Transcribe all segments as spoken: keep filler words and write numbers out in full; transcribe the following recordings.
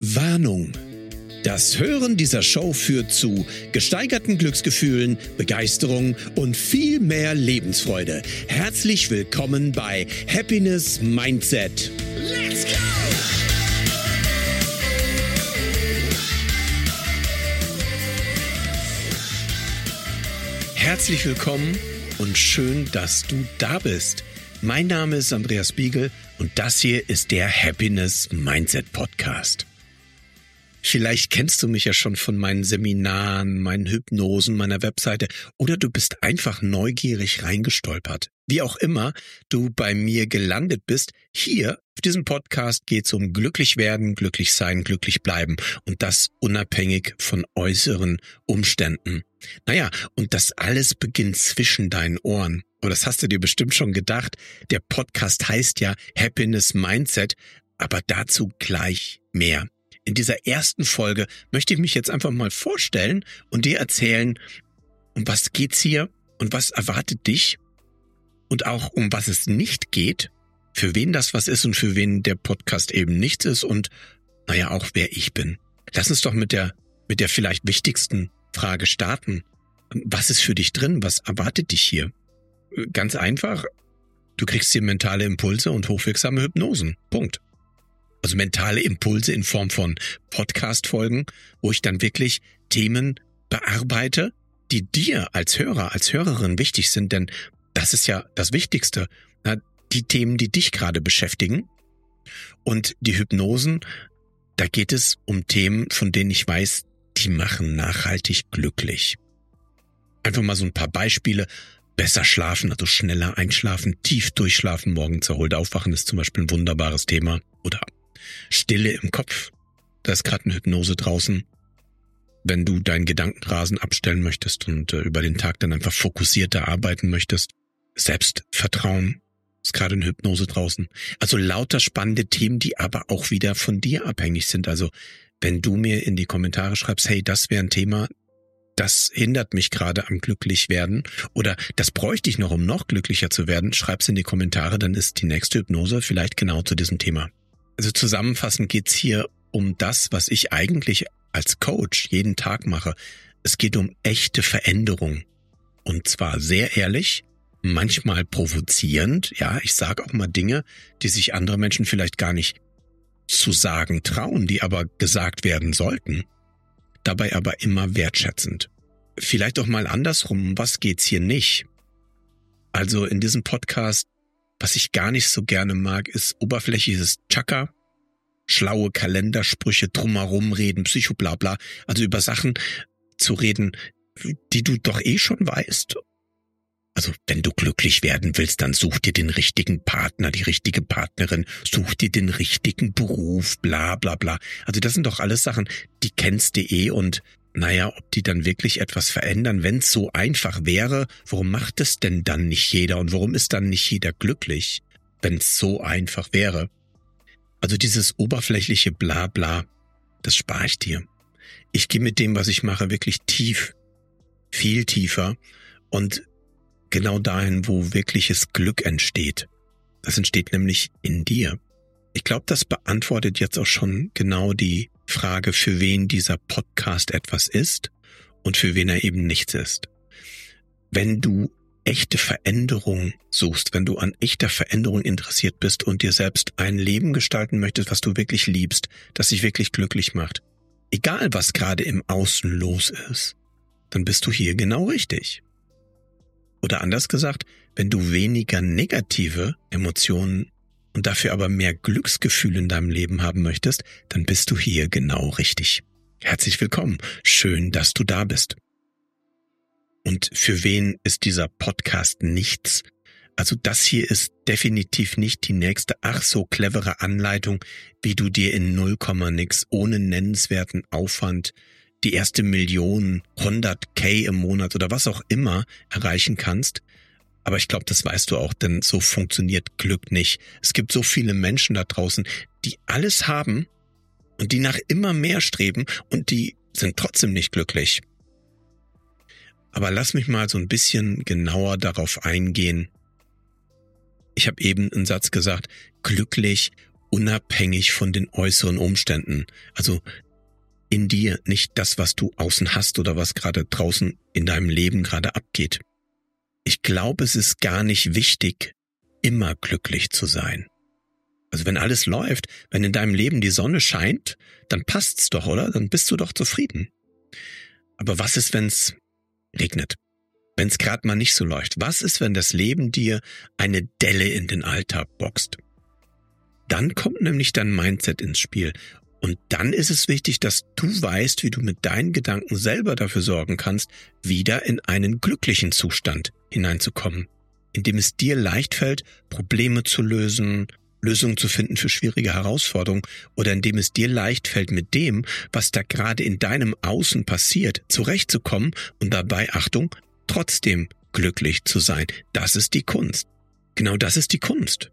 Warnung. Das Hören dieser Show führt zu gesteigerten Glücksgefühlen, Begeisterung und viel mehr Lebensfreude. Herzlich willkommen bei Happiness Mindset. Let's go! Herzlich willkommen und schön, dass du da bist. Mein Name ist Andreas Biegel und das hier ist der Happiness Mindset Podcast. Vielleicht kennst du mich ja schon von meinen Seminaren, meinen Hypnosen, meiner Webseite oder du bist einfach neugierig reingestolpert. Wie auch immer du bei mir gelandet bist, hier auf diesem Podcast geht es um glücklich werden, glücklich sein, glücklich bleiben und das unabhängig von äußeren Umständen. Naja, und das alles beginnt zwischen deinen Ohren. Aber das hast du dir bestimmt schon gedacht. Der Podcast heißt ja Happiness Mindset, aber dazu gleich mehr. In dieser ersten Folge möchte ich mich jetzt einfach mal vorstellen und dir erzählen, um was geht's hier und was erwartet dich und auch um was es nicht geht, für wen das was ist und für wen der Podcast eben nichts ist und naja, auch wer ich bin. Lass uns doch mit der, mit der vielleicht wichtigsten Frage starten. Was ist für dich drin? Was erwartet dich hier? Ganz einfach, du kriegst hier mentale Impulse und hochwirksame Hypnosen. Punkt. Also mentale Impulse in Form von Podcast-Folgen, wo ich dann wirklich Themen bearbeite, die dir als Hörer, als Hörerin wichtig sind, denn das ist ja das Wichtigste. Die Themen, die dich gerade beschäftigen. Und die Hypnosen, da geht es um Themen, von denen ich weiß, die machen nachhaltig glücklich. Einfach mal so ein paar Beispiele. Besser schlafen, also schneller einschlafen, tief durchschlafen, morgens erholt aufwachen ist zum Beispiel ein wunderbares Thema. Oder Stille im Kopf, da ist gerade eine Hypnose draußen. Wenn du deinen Gedankenrasen abstellen möchtest und äh, über den Tag dann einfach fokussierter arbeiten möchtest. Selbstvertrauen ist gerade eine Hypnose draußen. Also lauter spannende Themen, die aber auch wieder von dir abhängig sind. Also wenn du mir in die Kommentare schreibst, hey, das wäre ein Thema, das hindert mich gerade am Glücklichwerden oder das bräuchte ich noch, um noch glücklicher zu werden, schreib's in die Kommentare, dann ist die nächste Hypnose vielleicht genau zu diesem Thema. Also zusammenfassend geht's hier um das, was ich eigentlich als Coach jeden Tag mache. Es geht um echte Veränderung. Und zwar sehr ehrlich, manchmal provozierend. Ja, ich sage auch mal Dinge, die sich andere Menschen vielleicht gar nicht zu sagen trauen, die aber gesagt werden sollten. Dabei aber immer wertschätzend. Vielleicht auch mal andersrum, was geht's hier nicht? Also in diesem Podcast, was ich gar nicht so gerne mag, ist oberflächliches Chaka, schlaue Kalendersprüche, drumherum reden, Psychoblabla, also über Sachen zu reden, die du doch eh schon weißt. Also wenn du glücklich werden willst, dann such dir den richtigen Partner, die richtige Partnerin, such dir den richtigen Beruf, bla bla bla. Also das sind doch alles Sachen, die kennst du eh und naja, ob die dann wirklich etwas verändern, wenn es so einfach wäre, warum macht es denn dann nicht jeder und warum ist dann nicht jeder glücklich, wenn es so einfach wäre? Also dieses oberflächliche bla bla, das spare ich dir. Ich gehe mit dem, was ich mache, wirklich tief, viel tiefer und genau dahin, wo wirkliches Glück entsteht. Das entsteht nämlich in dir. Ich glaube, das beantwortet jetzt auch schon genau die Frage, für wen dieser Podcast etwas ist und für wen er eben nichts ist. Wenn du echte Veränderung suchst, wenn du an echter Veränderung interessiert bist und dir selbst ein Leben gestalten möchtest, was du wirklich liebst, das dich wirklich glücklich macht, egal was gerade im Außen los ist, dann bist du hier genau richtig. Oder anders gesagt, wenn du weniger negative Emotionen und dafür aber mehr Glücksgefühl in deinem Leben haben möchtest, dann bist du hier genau richtig. Herzlich willkommen. Schön, dass du da bist. Und für wen ist dieser Podcast nichts? Also das hier ist definitiv nicht die nächste ach so clevere Anleitung, wie du dir in null Komma nix ohne nennenswerten Aufwand die erste Million, hundert K im Monat oder was auch immer erreichen kannst. Aber ich glaube, das weißt du auch, denn so funktioniert Glück nicht. Es gibt so viele Menschen da draußen, die alles haben und die nach immer mehr streben und die sind trotzdem nicht glücklich. Aber lass mich mal so ein bisschen genauer darauf eingehen. Ich habe eben einen Satz gesagt, glücklich unabhängig von den äußeren Umständen. Also in dir, nicht das, was du außen hast oder was gerade draußen in deinem Leben gerade abgeht. Ich glaube, es ist gar nicht wichtig, immer glücklich zu sein. Also wenn alles läuft, wenn in deinem Leben die Sonne scheint, dann passt's doch, oder? Dann bist du doch zufrieden. Aber was ist, wenn's regnet? Wenn's gerade mal nicht so läuft? Was ist, wenn das Leben dir eine Delle in den Alltag boxt? Dann kommt nämlich dein Mindset ins Spiel. Und dann ist es wichtig, dass du weißt, wie du mit deinen Gedanken selber dafür sorgen kannst, wieder in einen glücklichen Zustand hineinzukommen, indem es dir leicht fällt, Probleme zu lösen, Lösungen zu finden für schwierige Herausforderungen oder indem es dir leicht fällt, mit dem, was da gerade in deinem Außen passiert, zurechtzukommen und dabei, Achtung, trotzdem glücklich zu sein. Das ist die Kunst. Genau das ist die Kunst.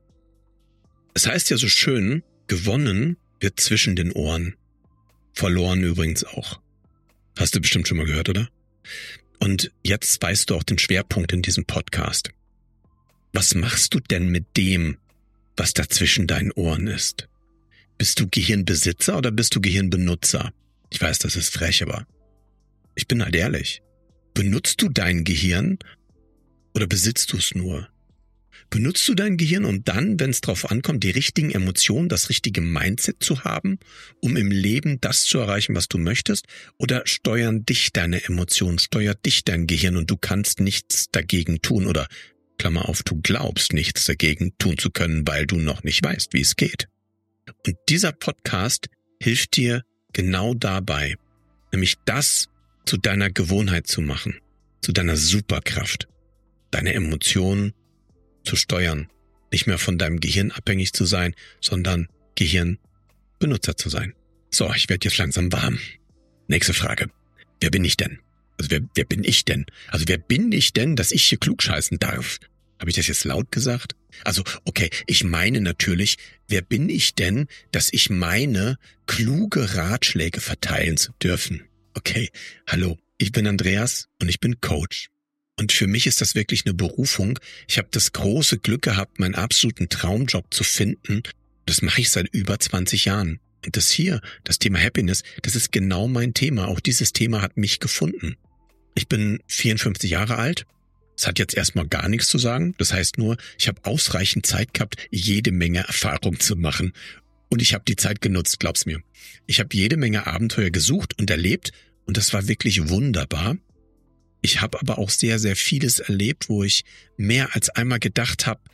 Es heißt ja so schön, gewonnen wird zwischen den Ohren. Verloren übrigens auch. Hast du bestimmt schon mal gehört, oder? Und jetzt weißt du auch den Schwerpunkt in diesem Podcast. Was machst du denn mit dem, was da zwischen deinen Ohren ist? Bist du Gehirnbesitzer oder bist du Gehirnbenutzer? Ich weiß, das ist frech, aber ich bin halt ehrlich. Benutzt du dein Gehirn oder besitzt du es nur? Benutzt du dein Gehirn, um dann, wenn es drauf ankommt, die richtigen Emotionen, das richtige Mindset zu haben, um im Leben das zu erreichen, was du möchtest? Oder steuern dich deine Emotionen, steuert dich dein Gehirn und du kannst nichts dagegen tun? Oder, Klammer auf, du glaubst nichts dagegen tun zu können, weil du noch nicht weißt, wie es geht. Und dieser Podcast hilft dir genau dabei, nämlich das zu deiner Gewohnheit zu machen, zu deiner Superkraft, deine Emotionen zu steuern, nicht mehr von deinem Gehirn abhängig zu sein, sondern Gehirnbenutzer zu sein. So, ich werde jetzt langsam warm. Nächste Frage. Wer bin ich denn? Also wer, wer bin ich denn? Also wer bin ich denn, dass ich hier klugscheißen darf? Habe ich das jetzt laut gesagt? Also, okay, ich meine natürlich, wer bin ich denn, dass ich meine, kluge Ratschläge verteilen zu dürfen? Okay, hallo, ich bin Andreas und ich bin Coach. Und für mich ist das wirklich eine Berufung. Ich habe das große Glück gehabt, meinen absoluten Traumjob zu finden. Das mache ich seit über zwanzig Jahren. Und das hier, das Thema Happiness, das ist genau mein Thema. Auch dieses Thema hat mich gefunden. Ich bin vierundfünfzig Jahre alt. Das hat jetzt erstmal gar nichts zu sagen. Das heißt nur, ich habe ausreichend Zeit gehabt, jede Menge Erfahrung zu machen. Und ich habe die Zeit genutzt, glaub's mir. Ich habe jede Menge Abenteuer gesucht und erlebt. Und das war wirklich wunderbar. Ich habe aber auch sehr, sehr vieles erlebt, wo ich mehr als einmal gedacht habe,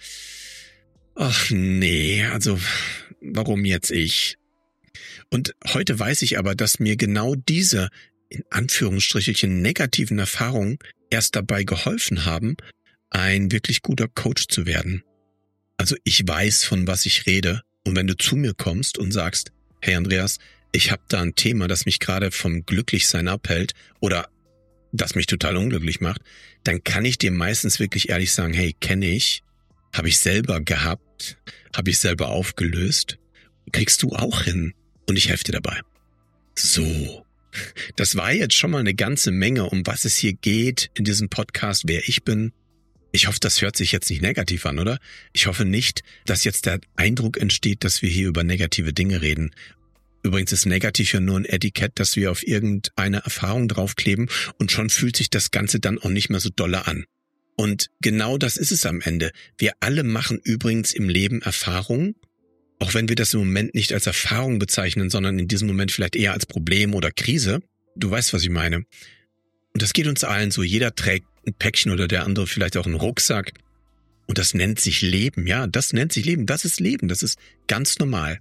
ach nee, also warum jetzt ich? Und heute weiß ich aber, dass mir genau diese, in Anführungsstrichelchen, negativen Erfahrungen erst dabei geholfen haben, ein wirklich guter Coach zu werden. Also ich weiß, von was ich rede. Und wenn du zu mir kommst und sagst, hey Andreas, ich habe da ein Thema, das mich gerade vom Glücklichsein abhält oder das mich total unglücklich macht, dann kann ich dir meistens wirklich ehrlich sagen, hey, kenne ich, habe ich selber gehabt, habe ich selber aufgelöst, kriegst du auch hin und ich helfe dir dabei. So, das war jetzt schon mal eine ganze Menge, um was es hier geht in diesem Podcast, wer ich bin. Ich hoffe, das hört sich jetzt nicht negativ an, oder? Ich hoffe nicht, dass jetzt der Eindruck entsteht, dass wir hier über negative Dinge reden. Übrigens ist negativ ja nur ein Etikett, das wir auf irgendeine Erfahrung draufkleben und schon fühlt sich das Ganze dann auch nicht mehr so dolle an. Und genau das ist es am Ende. Wir alle machen übrigens im Leben Erfahrungen, auch wenn wir das im Moment nicht als Erfahrung bezeichnen, sondern in diesem Moment vielleicht eher als Problem oder Krise. Du weißt, was ich meine. Und das geht uns allen so. Jeder trägt ein Päckchen oder der andere vielleicht auch einen Rucksack. Und das nennt sich Leben. Ja, das nennt sich Leben. Das ist Leben. Das ist ganz normal.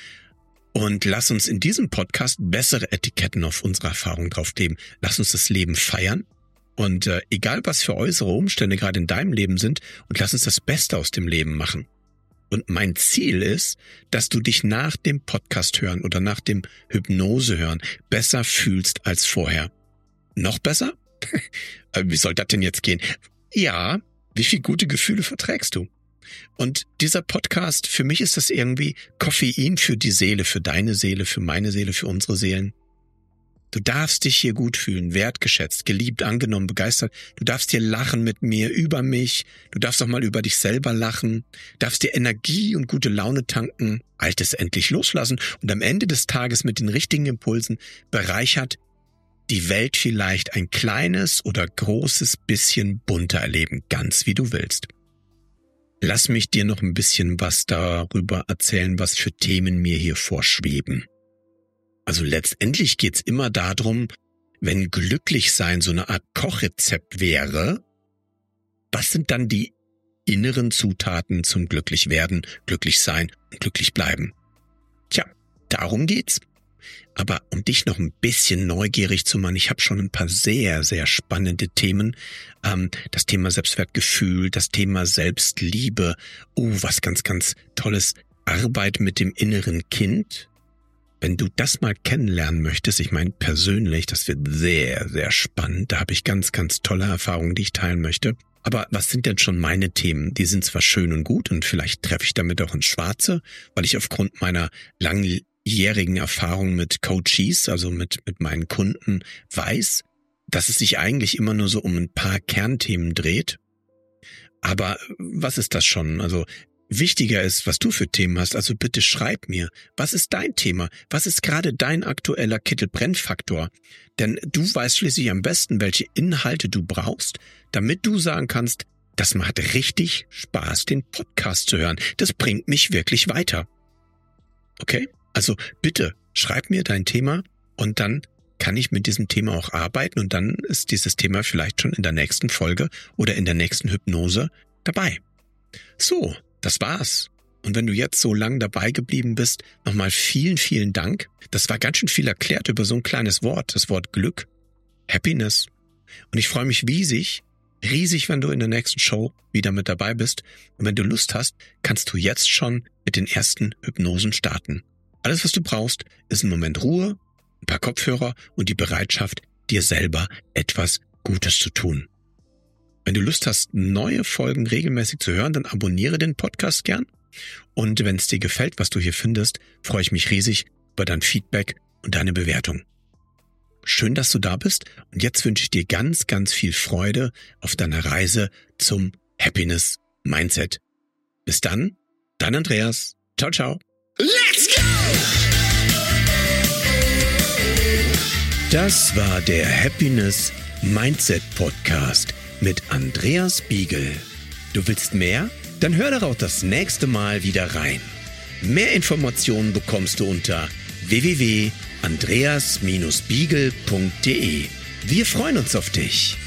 Und lass uns in diesem Podcast bessere Etiketten auf unsere Erfahrung draufkleben. Lass uns das Leben feiern. Und äh, egal, was für äußere Umstände gerade in deinem Leben sind, und lass uns das Beste aus dem Leben machen. Und mein Ziel ist, dass du dich nach dem Podcast hören oder nach dem Hypnose hören besser fühlst als vorher. Noch besser? Wie soll das denn jetzt gehen? Ja, wie viele gute Gefühle verträgst du? Und dieser Podcast, für mich ist das irgendwie Koffein für die Seele, für deine Seele, für meine Seele, für unsere Seelen. Du darfst dich hier gut fühlen, wertgeschätzt, geliebt, angenommen, begeistert. Du darfst hier lachen mit mir, über mich. Du darfst auch mal über dich selber lachen. Darfst dir Energie und gute Laune tanken, Altes endlich loslassen und am Ende des Tages mit den richtigen Impulsen bereichert die Welt vielleicht ein kleines oder großes bisschen bunter erleben, ganz wie du willst. Lass mich dir noch ein bisschen was darüber erzählen, was für Themen mir hier vorschweben. Also letztendlich geht's immer darum, wenn Glücklichsein so eine Art Kochrezept wäre, was sind dann die inneren Zutaten zum Glücklichwerden, Glücklichsein und Glücklichbleiben? Tja, darum geht's. Aber um dich noch ein bisschen neugierig zu machen, ich habe schon ein paar sehr, sehr spannende Themen. Ähm, das Thema Selbstwertgefühl, das Thema Selbstliebe. Oh, was ganz, ganz Tolles. Arbeit mit dem inneren Kind. Wenn du das mal kennenlernen möchtest, ich meine persönlich, das wird sehr, sehr spannend. Da habe ich ganz, ganz tolle Erfahrungen, die ich teilen möchte. Aber was sind denn schon meine Themen? Die sind zwar schön und gut und vielleicht treffe ich damit auch ins Schwarze, weil ich aufgrund meiner langjährigen Erfahrung mit Coaches, also mit, mit meinen Kunden, weiß, dass es sich eigentlich immer nur so um ein paar Kernthemen dreht. Aber was ist das schon? Also wichtiger ist, was du für Themen hast, also bitte schreib mir, was ist dein Thema? Was ist gerade dein aktueller Kittelbrennfaktor? Denn du weißt schließlich am besten, welche Inhalte du brauchst, damit du sagen kannst, das macht richtig Spaß, den Podcast zu hören. Das bringt mich wirklich weiter. Okay? Also bitte schreib mir dein Thema und dann kann ich mit diesem Thema auch arbeiten und dann ist dieses Thema vielleicht schon in der nächsten Folge oder in der nächsten Hypnose dabei. So. Das war's. Und wenn du jetzt so lang dabei geblieben bist, nochmal vielen, vielen Dank. Das war ganz schön viel erklärt über so ein kleines Wort, das Wort Glück, Happiness. Und ich freue mich riesig, riesig, wenn du in der nächsten Show wieder mit dabei bist. Und wenn du Lust hast, kannst du jetzt schon mit den ersten Hypnosen starten. Alles, was du brauchst, ist ein Moment Ruhe, ein paar Kopfhörer und die Bereitschaft, dir selber etwas Gutes zu tun. Wenn du Lust hast, neue Folgen regelmäßig zu hören, dann abonniere den Podcast gern. Und wenn es dir gefällt, was du hier findest, freue ich mich riesig über dein Feedback und deine Bewertung. Schön, dass du da bist. Und jetzt wünsche ich dir ganz, ganz viel Freude auf deiner Reise zum Happiness Mindset. Bis dann, dein Andreas. Ciao, ciao. Let's go! Das war der Happiness Mindset Podcast mit Andreas Biegel. Du willst mehr? Dann hör doch auch das nächste Mal wieder rein. Mehr Informationen bekommst du unter w w w punkt andreas Bindestrich biegel punkt de. Wir freuen uns auf dich.